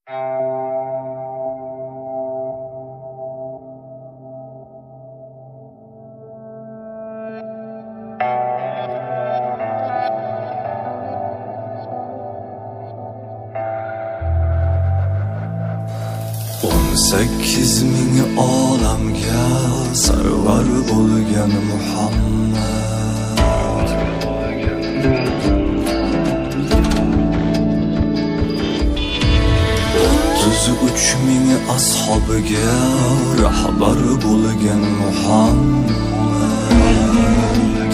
Sakkiz ming olamga sarvar bo'lgan Muhammad, 33 ming ashabiga rahbar bo'lgan Muhammad,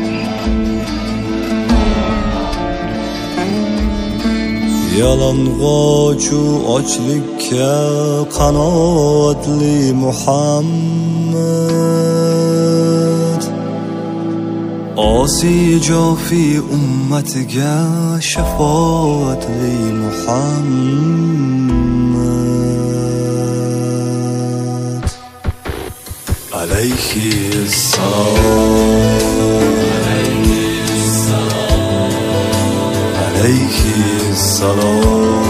yalang'ochu ochlikka qanoatli Muhammad, osi jofi ummatiga shafoatli Muhammad. Alayhi assalom, alayhi assalom.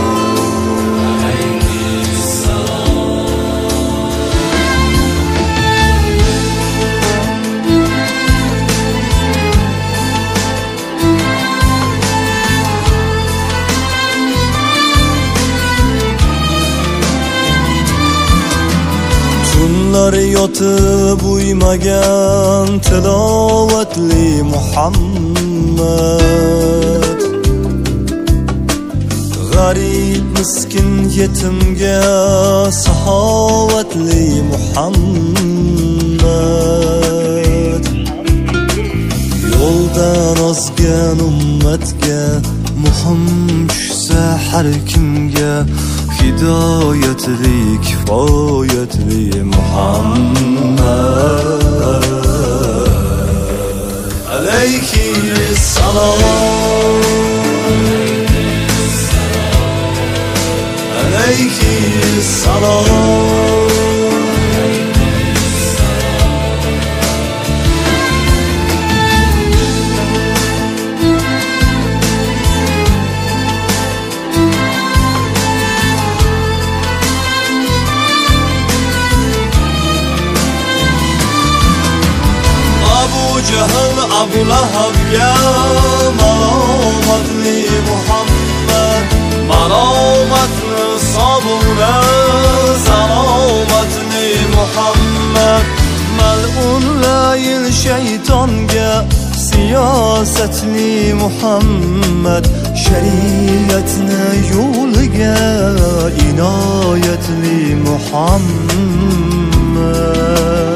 Tunlar yotib uymagan tilovatli Muhammad, g'arib miskin yetimga saxovatli Muhammad, yo'ldan ozgan ummatga muhim tushsa har kimga hidoyatli kifoyatli Muhammad. Alayhi assalom, alayhi assalom. Jahl Abu Lahabga malomatli Muhammad, malomatni sobura salomatli Muhammad, mal'unlayil shaytonga siyosatli Muhammad, shariatni yo'liga inoyatli Muhammad.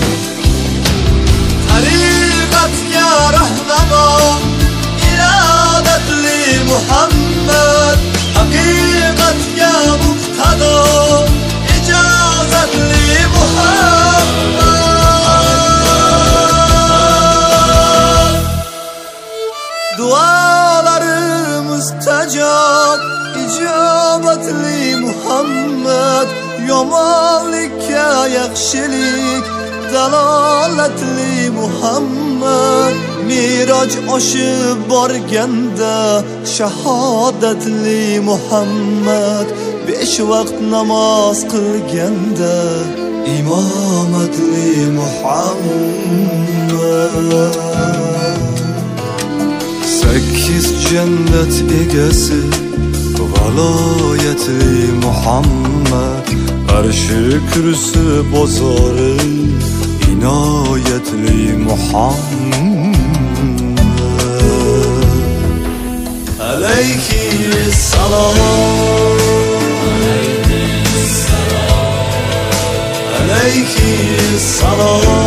Rahnamo irodatli Muhammad, haqiqatga muqtado ijozatli Muhammad. Duolarimiz tajob ijobatli Muhammad, yomonlikka yaxshilik dalolatli Muhammad, Miroj oshib borganda shahodatli Muhammad, 5 vaqt namoz qilganda imomatli Muhammad. 8 jannat egasi valoyatli Muhammad, arshi kursi bozori inoyatli Muhammad. Alayhi assalom, alayhi assalom.